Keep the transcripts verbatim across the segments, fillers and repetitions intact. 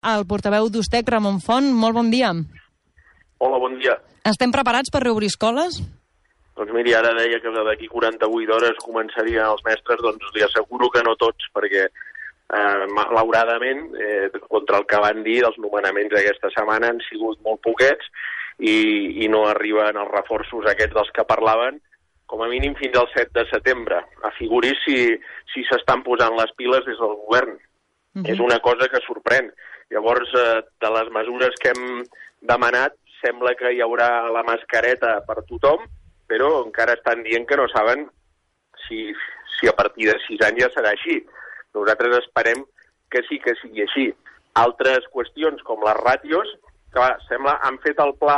el portaveu d'Ustec, Ramon Font. Molt bon dia. Hola, bon dia. Estem preparats per reobrir escoles? Doncs miri, ara deia que d'aquí quaranta-vuit hores començarien els mestres, doncs li asseguro que no tots, perquè eh, malauradament, eh, contra el que van dir, els nomenaments aquesta setmana han sigut molt poquets i, i no arriben els reforços aquests dels que parlaven, com a mínim fins al set de setembre. Afiguri si si s'estan posant les piles des del govern. Uh-huh. És una cosa que sorprèn. Llavors, eh, de les mesures que hem demanat, sembla que hi haurà la mascareta per tothom, però encara estan dient que no saben si, si a partir de sis anys ja serà així. Nosaltres esperem que sí que sigui així. Altres qüestions, com les ràtios, que va, sembla han fet el pla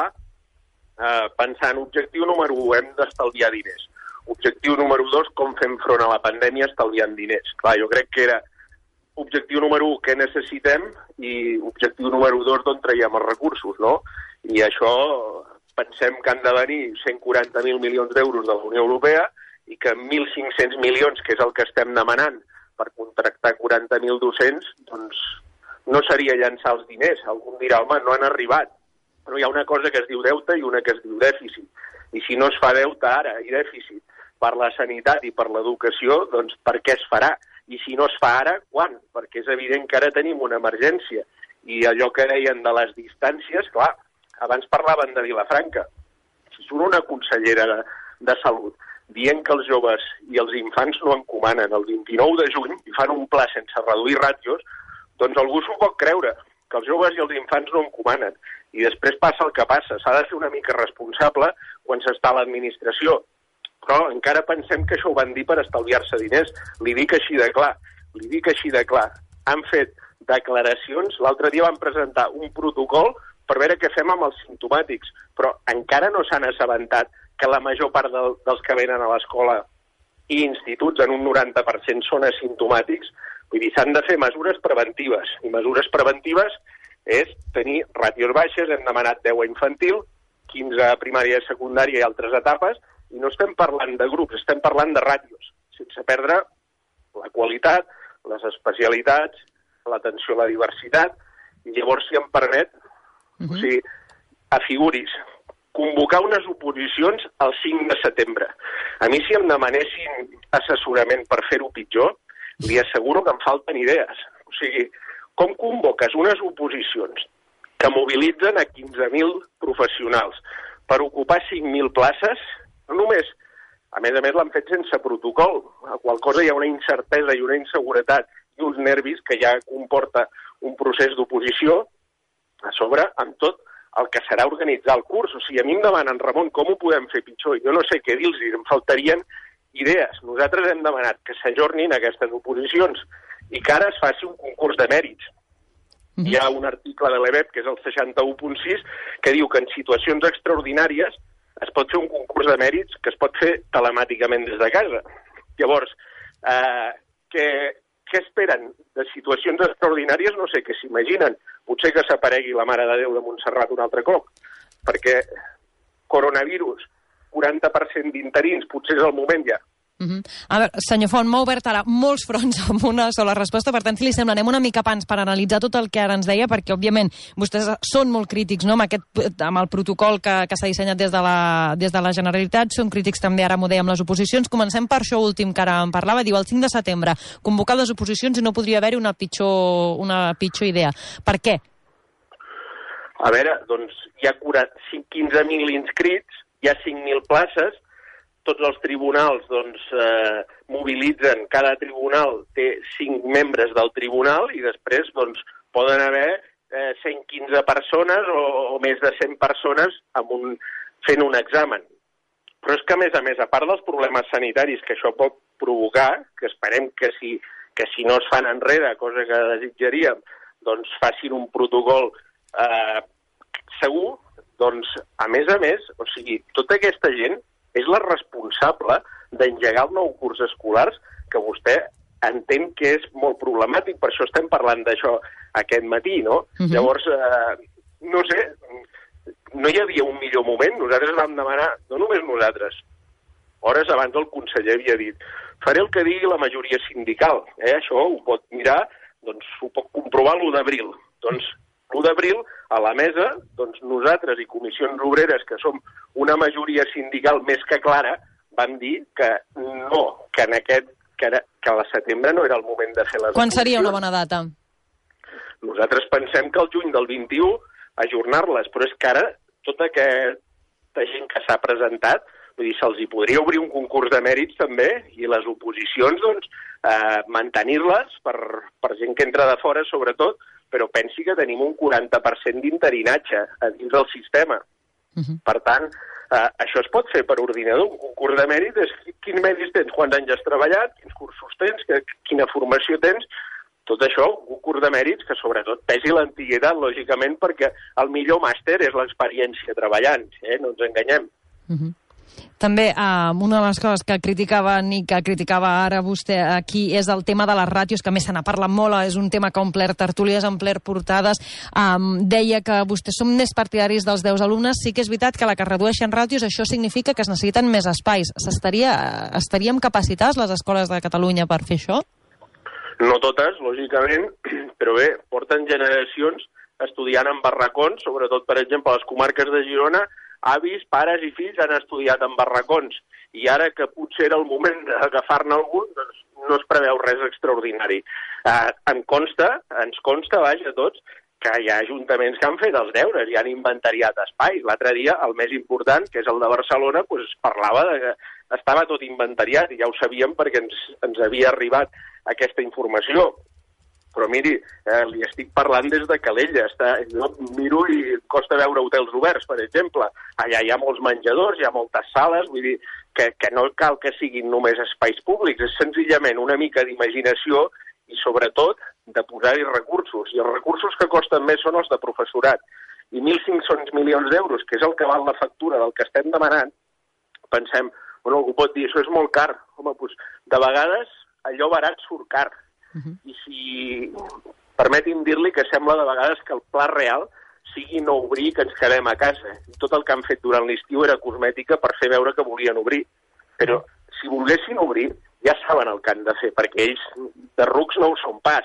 eh, pensant objectiu número u, hem d'estalviar diners. Objectiu número dos, com fem front a la pandèmia estalviant diners. Clar, jo crec que era objectiu número u, què necessitem, i objectiu número dos, d'on traiem els recursos, no? I això pensem que han de venir cent quaranta mil milions d'euros de la Unió Europea i que mil cinc-cents milions, que és el que estem demanant per contractar quaranta mil docents, doncs no seria llançar els diners. Algú dirà, home, no han arribat. Però hi ha una cosa que es diu deute i una que es diu dèficit. I si no es fa deute ara i dèficit per la sanitat i per l'educació, doncs per què es farà? I si no es fa ara, quan? Perquè és evident que ara tenim una emergència. I allò que deien de les distàncies, clar, abans parlaven de Vilafranca. Si surt una consellera de, de Salut dient que els joves i els infants no encomanen el vint-i-nou de juny i fan un pla sense reduir ràtios, doncs algú s'ho pot creure, que els joves i els infants no encomanen. I després passa el que passa. S'ha de ser una mica responsable quan s'està a l'administració. Però encara pensem que això ho van dir per estalviar-se diners. Li dic així de clar. Li dic així de clar. Han fet declaracions. L'altre dia van presentar un protocol per veure què fem amb els simptomàtics, però encara no s'han assabentat que la major part del, dels que venen a l'escola i instituts, en un noranta per cent, són asimptomàtics. Vull dir, s'han de fer mesures preventives, i mesures preventives és tenir ràtios baixes, hem demanat deu a infantil, quinze a primària i secundària i altres etapes, i no estem parlant de grups, estem parlant de ràtios, sense perdre la qualitat, les especialitats, l'atenció a la diversitat, i llavors, si em permet, Uh-huh. O sigui, afiguris, convocar unes oposicions el cinc de setembre. A mi, si em demanessin assessorament per fer-ho pitjor, li asseguro que em falten idees. O sigui, com convoques unes oposicions que mobilitzen a quinze mil professionals per ocupar cinc mil places, no només, a més a més l'han fet sense protocol, a qual cosa hi ha una incertesa i una inseguretat i uns nervis que ja comporta un procés d'oposició, a sobre, amb tot el que serà organitzar el curs. O sigui, a mi em demanen, Ramon, com ho podem fer pitjor? Jo no sé què dir-los, em faltarien idees. Nosaltres hem demanat que s'ajornin aquestes oposicions i que ara es faci un concurs de mèrits. Mm-hmm. Hi ha un article de l'E B E P, que és el seixanta-u punt sis, que diu que en situacions extraordinàries es pot fer un concurs de mèrits que es pot fer telemàticament des de casa. Llavors, eh, què, què esperen de situacions extraordinàries? No sé què s'imaginen. Potser que s'aparegui la Mare de Déu de Montserrat un altre cop, perquè coronavirus, quaranta per cent d'interins, potser és el moment ja. Uh-huh. A veure, senyor Font, m'ha obert ara molts fronts amb una sola resposta, per tant, si li sembla, anem una mica abans per analitzar tot el que ara ens deia, perquè, òbviament, vostès són molt crítics, no?, amb, aquest, amb el protocol que, que s'ha dissenyat des de, la, des de la Generalitat, són crítics també, ara m'ho deia, amb les oposicions. Comencem per això últim que ara em parlava, diu, el cinc de setembre, convocar les oposicions i no podria haver-hi una pitjor, una pitjor idea. Per què? A veure, doncs, hi ha quinze mil inscrits, hi ha cinc mil places, tots els tribunals doncs, eh, mobilitzen, cada tribunal té cinc membres del tribunal i després doncs, poden haver eh, cent quinze persones o, o més de cent persones amb un, fent un examen. Però és que, a més a més, a part dels problemes sanitaris que això pot provocar, que esperem que si, que si no es fan enrere, cosa que desitjaríem, doncs facin un protocol eh, segur, doncs, a més a més, o sigui, tota aquesta gent és la responsable d'engegar el nou curs escolars, que vostè entén que és molt problemàtic, per això estem parlant d'això aquest matí, no? Uh-huh. Llavors, eh, no sé, no hi havia un millor moment. Nosaltres vam demanar, no només nosaltres, hores abans el conseller havia dit faré el que digui la majoria sindical, eh? Això ho pot mirar, doncs ho pot comprovar l'u d'abril. Doncs l'u d'abril, a la mesa, doncs nosaltres i comissions obreres, que som una majoria sindical més que clara, vam dir que no, que en aquest que, era, que a la setembre no era el moment de fer les Quan seria una bona data? Nosaltres pensem que el juny del vint-i-u ajornar-les, però és que ara tota aquesta gent que s'ha presentat, vull dir, se'ls hi podria obrir un concurs de mèrits també, i les oposicions, doncs, eh, mantenir-les per, per gent que entra de fora, sobretot, però pensi que tenim un quaranta per cent d'interinatge a dins del sistema. Uh-huh. Per tant, eh, això es pot fer per ordinador. Un concurs de mèrits és quins mèrits tens, quants anys has treballat, quins cursos tens, que, quina formació tens, tot això, un concurs de mèrits que sobretot pesi l'antiguitat, lògicament, perquè el millor màster és l'experiència treballant, eh? No ens enganyem. Uh-huh. També eh, una de les coses que criticaven i que criticava ara vostè aquí és el tema de les ràtios, que a més se n'ha parlat molt, és un tema que ha omplert tertúlies, ha omplert portades. Um, deia que vostès són més partidaris dels deu alumnes. Sí que és veritat que la que redueixen ràtios, això significa que es necessiten més espais. S'estaria, estaríem capacitats, les escoles de Catalunya, per fer això? No totes, lògicament, però bé, porten generacions estudiant en barracons, sobretot, per exemple, a les comarques de Girona, avis, pares i fills han estudiat en barracons, i ara que potser era el moment d'agafar-ne algun, doncs no es preveu res extraordinari. Eh, em consta, ens consta, vaja, a tots, que hi ha ajuntaments que han fet els deures i han inventariat espais. L'altre dia, el més important, que és el de Barcelona, doncs parlava de que estava tot inventariat, i ja ho sabíem perquè ens, ens havia arribat aquesta informació. Però miri, eh, li estic parlant des de Calella. Està, jo miro i costa veure hotels oberts, per exemple. Allà hi ha molts menjadors, hi ha moltes sales, vull dir que, que no cal que siguin només espais públics, és senzillament una mica d'imaginació i, sobretot, de posar-hi recursos. I els recursos que costen més són els de professorat. I mil cinc-cents milions d'euros, que és el que val la factura del que estem demanant, pensem, bueno, algú pot dir, això és molt car. Home, doncs, de vegades allò barat surt car. Uh-huh. I si, permeti'm dir-li que sembla de vegades que el pla real sigui no obrir, que ens quedem a casa. Tot el que han fet durant l'estiu era cosmètica per fer veure que volien obrir. Però si volguessin obrir, ja saben el que han de fer, perquè ells de rucs no ho són pas.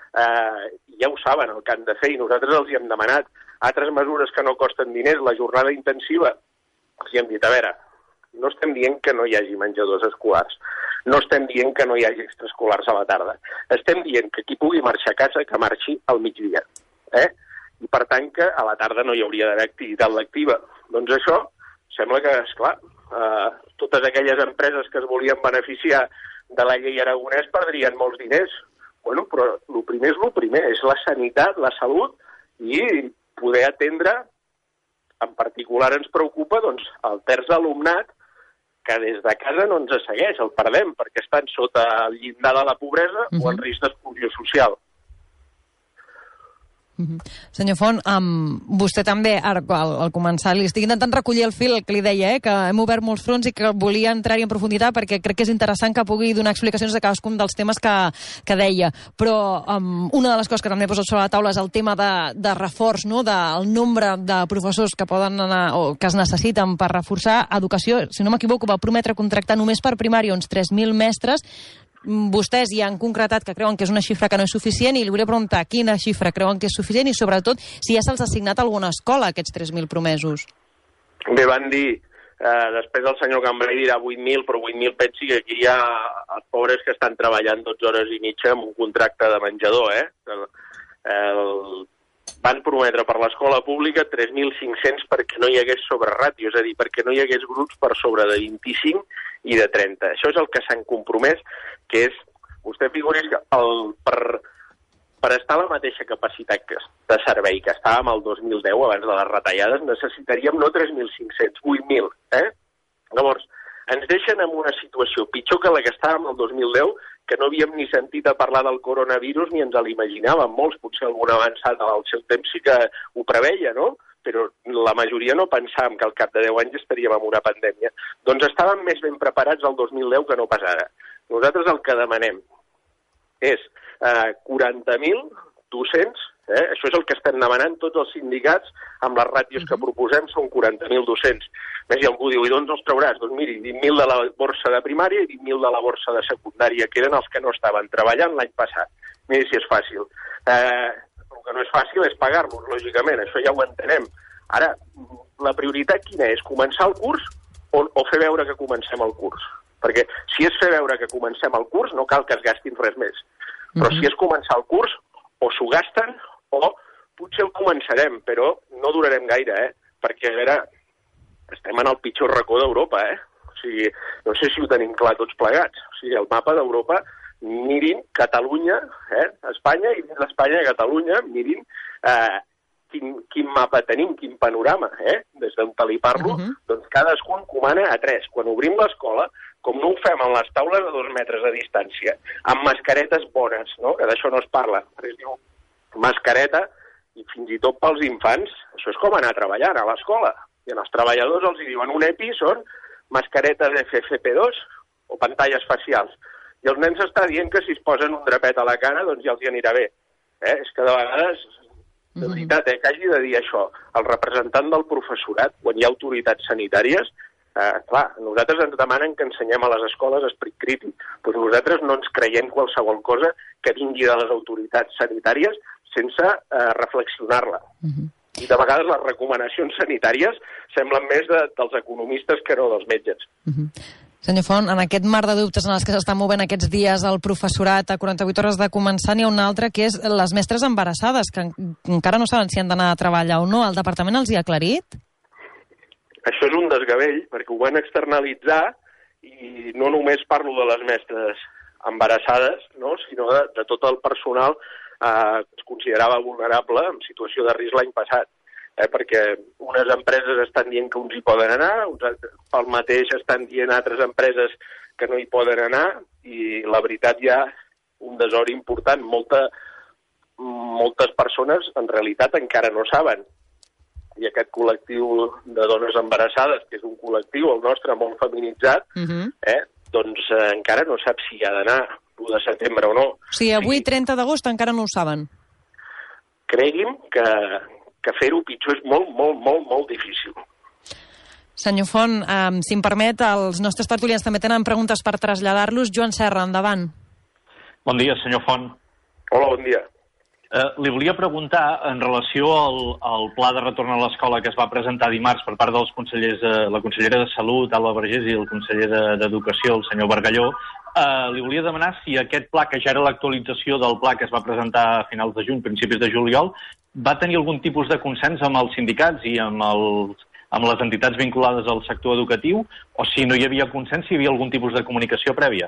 Eh, ja ho saben el que han de fer i nosaltres els hi hem demanat. Altres mesures que no costen diners, la jornada intensiva, els hi hem dit, a veure, no estem dient que no hi hagi menjadors escolars, no estem dient que no hi hagi extraescolars a la tarda, estem dient que qui pugui marxar a casa, que marxi al migdia. Eh? I per tant que a la tarda no hi hauria d'haver activitat lectiva. Doncs això sembla que, esclar, eh, totes aquelles empreses que es volien beneficiar de la llei Aragonès perdrien molts diners. Bueno, però el primer és el primer, és la sanitat, la salut i poder atendre, en particular ens preocupa, doncs, el terç alumnat que des de casa no ens segueix, el perdem, perquè estan sota el llindar de la pobresa uh-huh. o en risc d'exclusió social. Uh-huh. Senyor Font, um, vostè també, ara, al, al començar, li estic intentant recollir el fil que li deia, eh, que hem obert molts fronts i que volia entrar-hi en profunditat perquè crec que és interessant que pugui donar explicacions de cadascun dels temes que, que deia. Però um, una de les coses que també he posat sobre la taula és el tema de, de reforç, no?, del nombre de professors que poden anar o que es necessiten per reforçar educació. Si no m'equivoco, va prometre contractar només per primària uns tres mil mestres. Vostès ja han concretat que creuen que és una xifra que no és suficient i li volia preguntar quina xifra creuen que és suficient i, sobretot, si ja se'ls ha assignat alguna escola aquests tres mil promesos. Bé, van dir, eh, després el senyor Cambray dirà vuit mil, però vuit mil pensi que aquí hi ha els pobres que estan treballant dotze hores i mitja amb un contracte de menjador, eh? El, el, van prometre per l'escola pública tres mil cinc-cents perquè no hi hagués sobreràtio, és a dir, perquè no hi hagués grups per sobre de vint-i-cinc i de trenta. Això és el que s'han compromès, que és, vostè figurés que el, per, per estar a la mateixa capacitat que, de servei que estàvem el dos mil deu, abans de les retallades, necessitaríem no tres mil cinc-cents, vuit mil. Eh? Llavors, ens deixen en una situació pitjor que la que estàvem el dos mil deu, que no havíem ni sentit a parlar del coronavirus ni ens l'imaginàvem. Molts, potser algun avançat al seu temps sí que ho preveia, no? Però la majoria no pensàvem que al cap de deu anys estaríem en una pandèmia. Doncs estàvem més ben preparats el dos mil deu que no pas ara. Nosaltres el que demanem és eh, quaranta mil docents, eh? Això és el que estem demanant tots els sindicats, amb les ràtios que proposem són quaranta mil docents. Més si algú diu, i d'on els trauràs? Doncs miri, vint mil de la borsa de primària i vint mil de la borsa de secundària, que eren els que no estaven treballant l'any passat. Miri si és fàcil. Eh, El que no és fàcil és pagar-los, lògicament, això ja ho entenem. Ara, la prioritat quina és? Començar el curs o, o fer veure que comencem el curs? Perquè si és fer veure que comencem el curs, no cal que es gastin res més. Però mm-hmm. si és començar el curs, o s'ho gasten o potser el començarem, però no durarem gaire, eh? Perquè, a veure, estem en el pitjor racó d'Europa, eh? O sigui, no sé si ho tenim clar tots plegats. O sigui, el mapa d'Europa, mirin Catalunya, eh? Espanya, i dins d'Espanya i Catalunya, mirin eh, quin, quin mapa tenim, quin panorama, eh? Des d'on te li parlo, uh-huh. doncs cadascun comana a tres. Quan obrim l'escola, com no ho fem en les taules de dos metres de distància, amb mascaretes bones, no? Que d'això no es parla, es diu mascareta, i fins i tot pels infants, això és com anar treballant a l'escola. I als treballadors els diuen un EPI són mascaretes F F P dos o pantalles facials. I els nens està dient que si es posen un drapet a la cara, doncs ja els hi anirà bé. Eh? És que de vegades, de veritat, eh, que hagi de dir això, el representant del professorat, quan hi ha autoritats sanitàries, eh, clar, nosaltres ens demanen que ensenyem a les escoles esperit crític, però nosaltres no ens creiem qualsevol cosa que vingui de les autoritats sanitàries sense eh, reflexionar-la. Uh-huh. I de vegades les recomanacions sanitàries semblen més de, dels economistes que no dels metges. Uh-huh. Senyor Font, en aquest mar de dubtes en els que s'estan movent aquests dies el professorat a quaranta-vuit hores de començar, n'hi ha un altre que és les mestres embarassades, que encara no saben si han d'anar a treballar o no. El departament els hi ha aclarit? Això és un desgavell, perquè ho van externalitzar i no només parlo de les mestres embarassades, no? Sinó de, de tot el personal eh, que es considerava vulnerable en situació de risc l'any passat. Eh, perquè unes empreses estan dient que uns hi poden anar, uns pel mateix estan dient altres empreses que no hi poden anar, i la veritat hi ha un desori important. Molta, moltes persones en realitat encara no saben. I aquest col·lectiu de dones embarassades, que és un col·lectiu, el nostre, molt feminitzat, uh-huh. eh, doncs eh, encara no sap si hi ha d'anar l'u de setembre o no. O sigui, avui, trenta d'agost, encara no ho saben. Cregui'm que, que fer-ho pitjor és molt, molt, molt, molt difícil. Senyor Font, eh, si em permet, els nostres tertulians també tenen preguntes per traslladar-los. Joan Serra, endavant. Bon dia, senyor Font. Hola, bon dia. Eh, li volia preguntar, en relació al, al pla de retorn a l'escola que es va presentar dimarts per part dels consellers, eh, la consellera de Salut, Alba Vergés, i el conseller d'Educació, de, el senyor Bargalló, eh, li volia demanar si aquest pla, que ja era l'actualització del pla que es va presentar a finals de juny, principis de juliol, va tenir algun tipus de consens amb els sindicats i amb, el, amb les entitats vinculades al sector educatiu, o si no hi havia consens, si hi havia algun tipus de comunicació prèvia?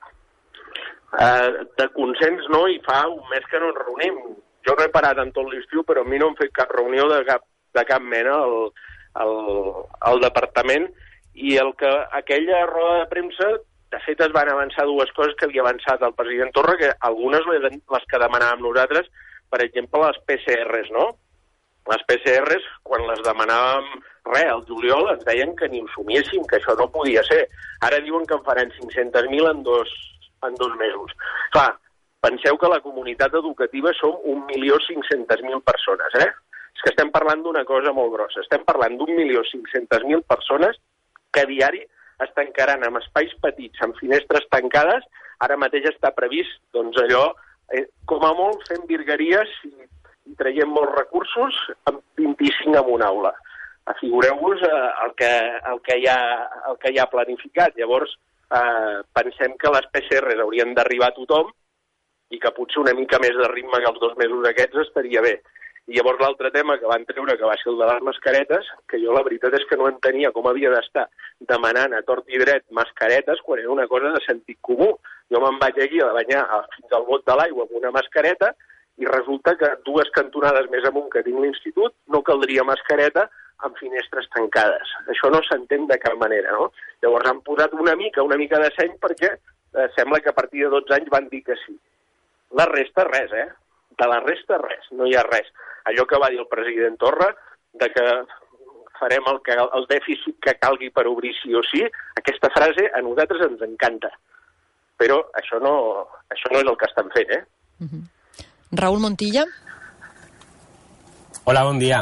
Uh, de consens no, i fa un mes que no ens reunim. Jo no he parat en tot l'estiu, però a mi no hem fet cap reunió de cap, de cap mena al, al, al departament, i el que aquella roda de premsa, de fet es van avançar dues coses que havia avançat el president Torra, que algunes les que demanàvem nosaltres, per exemple les P C Rs, no? Les P C Rs, quan les demanàvem res, al juliol ens deien que ni ho somiéssim, que això no podia ser. Ara diuen que en faran cinc-centes mil en dos en dos mesos. Clar, penseu que la comunitat educativa som un milió cinc-centes mil persones, eh? És que estem parlant d'una cosa molt grossa. Estem parlant d'un milió cinc-centes mil persones que a diari es tancaran amb espais petits, amb finestres tancades. Ara mateix està previst, doncs allò, eh, com a molt fent virgueries i, i traient molts recursos, amb vint-i-cinc en una aula. Afigureu-vos eh, el, que, el, que hi ha, el que hi ha planificat. Llavors, Uh, pensem que les P C Rs haurien d'arribar a tothom i que potser una mica més de ritme que els dos mesos aquests estaria bé. I llavors l'altre tema que van treure, que va ser el de les mascaretes, que jo la veritat és que no entenia com havia d'estar demanant a tort i dret mascaretes quan era una cosa de sentit comú. Jo me'n vaig aquí a banyar fins al bot de l'aigua amb una mascareta i resulta que dues cantonades més amunt que tinc l'institut no caldria mascareta amb finestres tancades. Això no s'entén de cap manera, no? Llavors han posat una mica, una mica de seny perquè eh, sembla que a partir de dotze anys van dir que sí. La resta, res, eh? De la resta, res. No hi ha res. Allò que va dir el president Torra, de que farem el, que, el dèficit que calgui per obrir sí o sí, aquesta frase a nosaltres ens encanta. Però això no, això no és el que estan fent, eh? Uh-huh. Raúl Montilla? Hola, bon dia.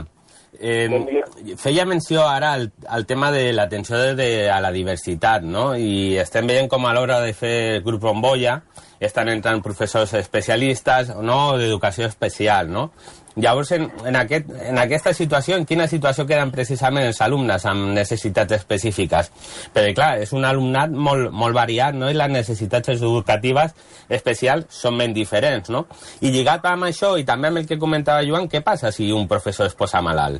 Eh, feia menció ara al, al tema de l'atenció de, de, a la diversitat, no? I estem veient com a l'hora de fer el grup Bombolla estan entrant professors especialistes, no?, d'educació especial, no? Llavors, en, en, aquest, en aquesta situació, en quina situació queden precisament els alumnes amb necessitats específiques? Perquè, clar, és un alumnat molt, molt variat, no?, i les necessitats educatives especials són ben diferents, no? I lligat amb això, i també amb el que comentava Joan, què passa si un professor es posa malalt?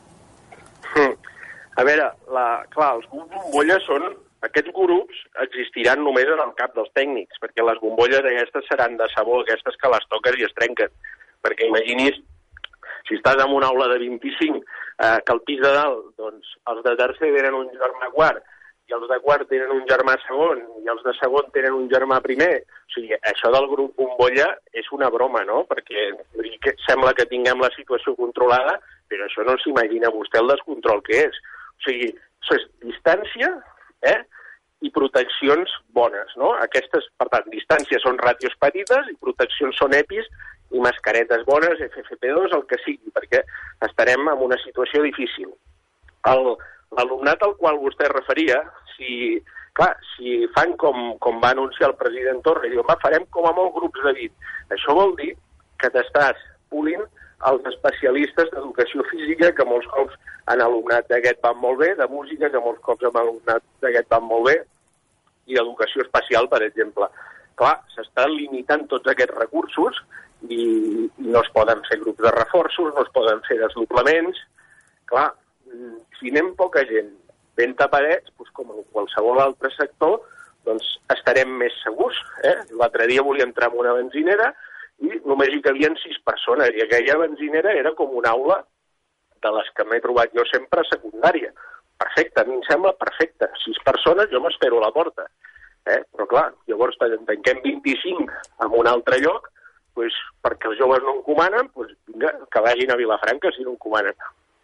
Mm. A veure, la, clar, els grups bombolla són... Aquests grups existiran només en el cap dels tècnics, perquè les bombolles aquestes seran de sabó, aquestes que les toques i es trenquen. Perquè imaginis, si estàs en una aula de vint-i-cinc, eh, que al pis de dalt, doncs, els de tercer tenen un germà quart, i els de quart tenen un germà segon, i els de segon tenen un germà primer. O sigui, això del grup bombolla és una broma, no? Perquè que sembla que tinguem la situació controlada, però això no s'imagina vostè el descontrol que és. O sigui, això és distància, eh? I proteccions bones, no? Aquestes, per tant, distàncies són ràtios petites i proteccions són EPIs i mascaretes bones, F F P dos, el que sigui, perquè estarem en una situació difícil. L'alumnat al qual vostè es referia, si, clar, si fan com, com va anunciar el president Torra, i diu, va, farem com a molts grups de vint. Això vol dir que t'estàs polint els especialistes d'educació física, que molts cops en alumnat d'aquest van molt bé, de música, que molts cops en alumnat d'aquest van molt bé, i d'educació especial, per exemple. Clar, s'estan limitant tots aquests recursos i, i no es poden fer grups de reforços, no es poden fer desdoblaments. Clar, si anem poca gent ben tapadets, doncs com en qualsevol altre sector, doncs estarem més segurs. Eh? L'altre dia volia entrar en una benzinera i només hi cabien sis persones, i aquella benzinera era com una aula de les que m'he trobat jo sempre a secundària. Perfecte, a mi em sembla perfecte. Sis persones, jo m'espero a la porta. Eh? Però clar, llavors tanquem vint-i-cinc en un altre lloc, doncs, perquè els joves no encomanen, doncs, vinga, que vagin a Vilafranca si no encomanen.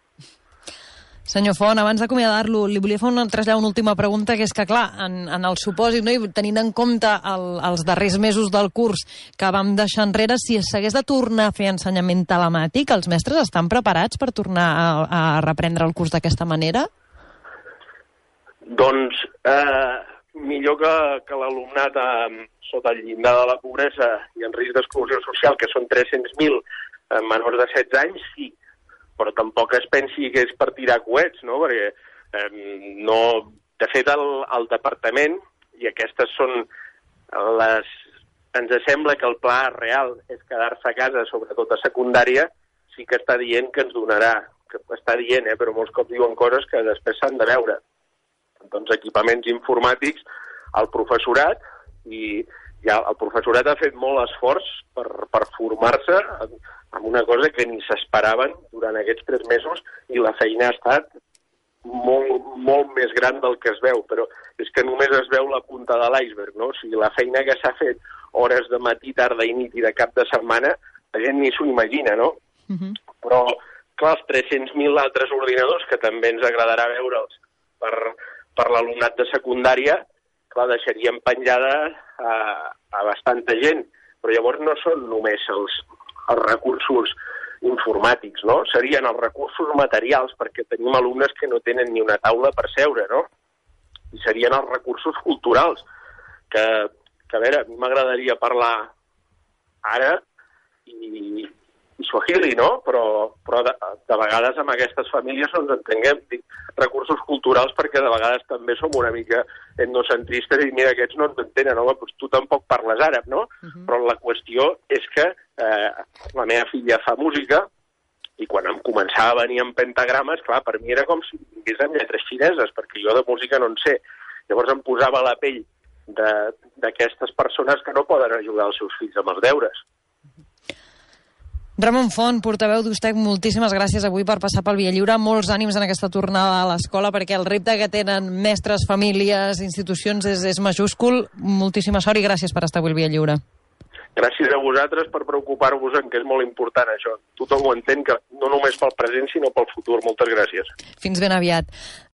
Senyor Font, abans d'acomiadar-lo, li volia fer una, traslladar una última pregunta, que és que, clar, en, en el supòsit, no, i tenint en compte el, els darrers mesos del curs que vam deixar enrere, si s'hagués de tornar a fer ensenyament telemàtic, els mestres estan preparats per tornar a, a reprendre el curs d'aquesta manera? Doncs eh, millor que, que l'alumnat eh, sota el llindar de la pobresa i en risc d'exclusió social, que són tres-cents mil eh, menors de setze anys, sí. Però tampoc es pensi que és per tirar coets, no? Perquè eh, no... De fet, el, el departament, i aquestes són les... Ens sembla que el pla real és quedar-se a casa, sobretot a secundària, sí que està dient que ens donarà, que està dient, eh, però molts cops diuen coses que després s'han de veure. Doncs equipaments informàtics, el professorat, i ja el professorat ha fet molt esforç per, per formar-se en, en una cosa que ni s'esperaven durant aquests tres mesos, i la feina ha estat molt, molt més gran del que es veu, però és que només es veu la punta de l'iceberg, no? O sigui, la feina que s'ha fet hores de matí, tarda i nit i de cap de setmana, la gent ni s'ho imagina, no? Uh-huh. Però, clar, els tres-cents mil altres ordinadors, que també ens agradarà veure'ls per, per l'alumnat de secundària, clar, deixaríem penjada a, a bastanta gent, però llavors no són només els, els recursos informàtics, no? Serien els recursos materials, perquè tenim alumnes que no tenen ni una taula per seure, no? I serien els recursos culturals, que, que a veure, a mi m'agradaria parlar ara i, i suahili, no? Però, però de, de vegades amb aquestes famílies no ens entenguem. Dic, recursos culturals perquè de vegades també som una mica etnocentristes i mira, aquests no ens entenen, home, doncs tu tampoc parles àrab, no? Uh-huh. Però la qüestió és que eh, la meva filla fa música i quan em començava a venir amb pentagrames, clar, per mi era com si vingués amb lletres xineses, perquè jo de música no en sé. Llavors em posava la pell d'aquestes persones que no poden ajudar els seus fills amb els deures. Ramon Font, portaveu d'U S T E C, moltíssimes gràcies avui per passar pel Via Lliure. Molts ànims en aquesta tornada a l'escola, perquè el repte que tenen mestres, famílies, institucions és, és majúscul. Moltíssima sort i gràcies per estar avui al Via Lliure. Gràcies a vosaltres per preocupar-vos en que és molt important això. Tothom ho entén, que no només pel present, sinó pel futur. Moltes gràcies. Fins ben aviat.